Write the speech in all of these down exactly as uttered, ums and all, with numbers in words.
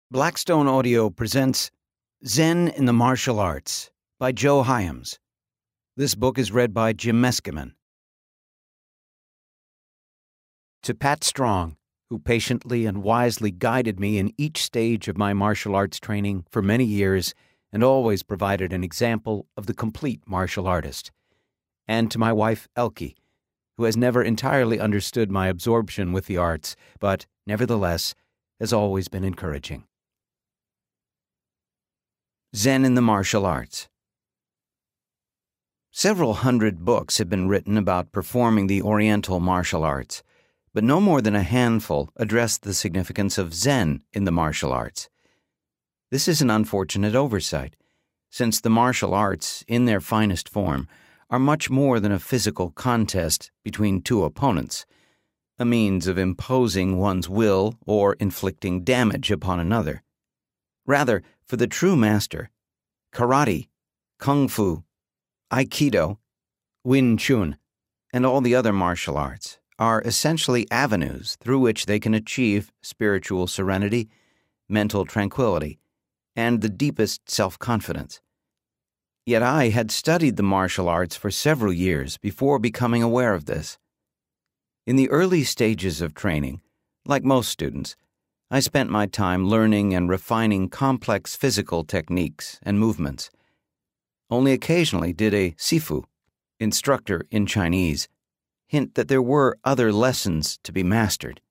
Blackstone Audio presents Zen in the Martial Arts by Joe Hyams. This book is read by Jim Meskimen. To Pat Strong, who patiently and wisely guided me in each stage of my martial arts training for many years and always provided an example of the complete martial artist. And to my wife, Elke, who has never entirely understood my absorption with the arts, but, nevertheless, has always been encouraging. Zen in the Martial Arts. Several hundred books have been written about performing the Oriental martial arts, but no more than a handful address the significance of Zen in the martial arts. This is an unfortunate oversight, since the martial arts, in their finest form, are much more than a physical contest between two opponents, a means of imposing one's will or inflicting damage upon another. Rather, for the true master, karate, kung fu, aikido, Wing Chun, and all the other martial arts are essentially avenues through which they can achieve spiritual serenity, mental tranquility, and the deepest self-confidence. Yet I had studied the martial arts for several years before becoming aware of this. In the early stages of training, like most students, I spent my time learning and refining complex physical techniques and movements. Only occasionally did a sifu, instructor in Chinese, hint that there were other lessons to be mastered.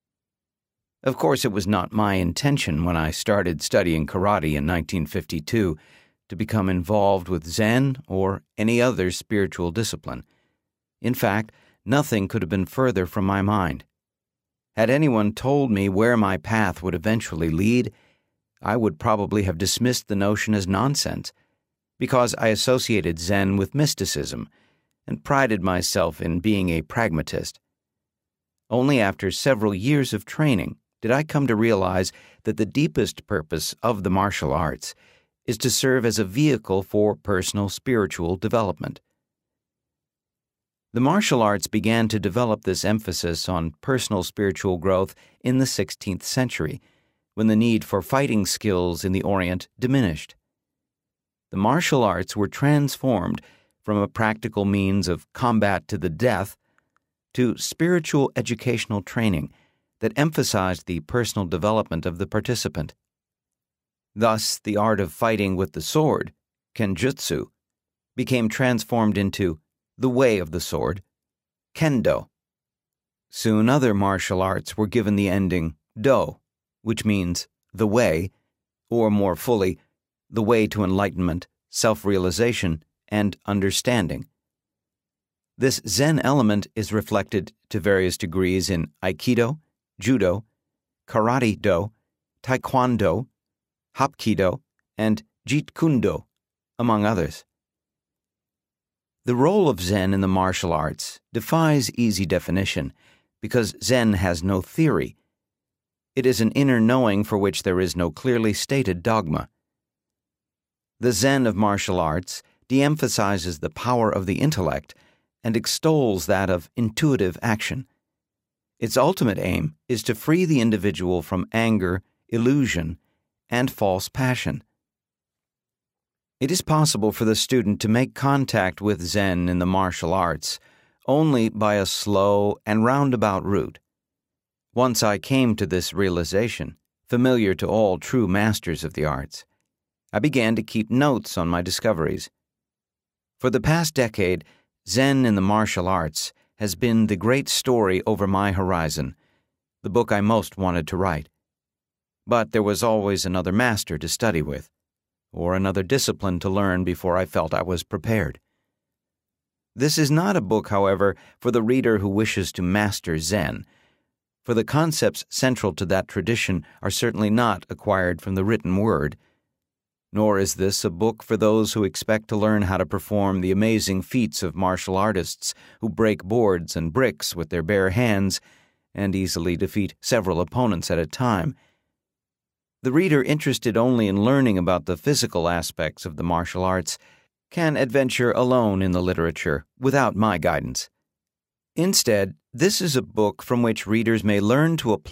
Of course, it was not my intention when I started studying karate in nineteen fifty-two to become involved with Zen or any other spiritual discipline. In fact, nothing could have been further from my mind. Had anyone told me where my path would eventually lead, I would probably have dismissed the notion as nonsense, because I associated Zen with mysticism and prided myself in being a pragmatist. Only after several years of training did I come to realize that the deepest purpose of the martial arts is to serve as a vehicle for personal spiritual development. The martial arts began to develop this emphasis on personal spiritual growth in the sixteenth century, when the need for fighting skills in the Orient diminished. The martial arts were transformed from a practical means of combat to the death to spiritual educational training that emphasized the personal development of the participant. Thus, the art of fighting with the sword, kenjutsu, became transformed into the way of the sword, kendo. Soon other martial arts were given the ending do, which means the way, or more fully, the way to enlightenment, self-realization, and understanding. This Zen element is reflected to various degrees in aikido, judo, karate-do, taekwondo, hapkido, and jeet kune do, among others. The role of Zen in the martial arts defies easy definition because Zen has no theory. It is an inner knowing for which there is no clearly stated dogma. The Zen of martial arts de-emphasizes the power of the intellect and extols that of intuitive action. Its ultimate aim is to free the individual from anger, illusion, and false passion. It is possible for the student to make contact with Zen in the martial arts only by a slow and roundabout route. Once I came to this realization, familiar to all true masters of the arts, I began to keep notes on my discoveries. For the past decade, Zen in the martial arts has been the great story over my horizon, the book I most wanted to write. But there was always another master to study with, or another discipline to learn before I felt I was prepared. This is not a book, however, for the reader who wishes to master Zen, for the concepts central to that tradition are certainly not acquired from the written word, nor is this a book for those who expect to learn how to perform the amazing feats of martial artists who break boards and bricks with their bare hands and easily defeat several opponents at a time. The reader interested only in learning about the physical aspects of the martial arts can adventure alone in the literature without my guidance. Instead, this is a book from which readers may learn to apply